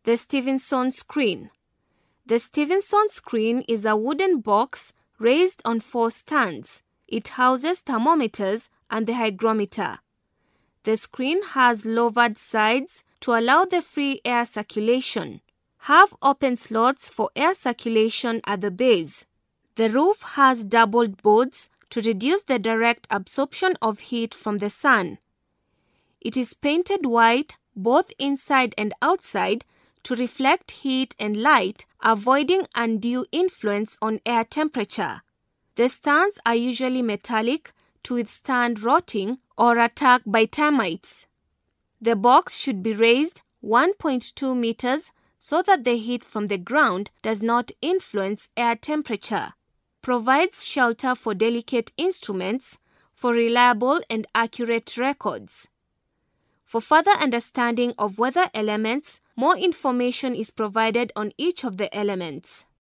The Stevenson screen. The Stevenson screen is a wooden box raised on 4 stands. It houses thermometers and the hygrometer. The screen has louvered sides to allow the free air circulation. Have open slots for air circulation at the base. The roof has doubled boards to reduce the direct absorption of heat from the sun. It is painted white both inside and outside to reflect heat and light, avoiding undue influence on air temperature. The stands are usually metallic to withstand rotting or attack by termites. The box should be raised 1.2 meters so that the heat from the ground does not influence air temperature. Provides shelter for delicate instruments for reliable and accurate records. For further understanding of weather elements, more information is provided on each of the elements.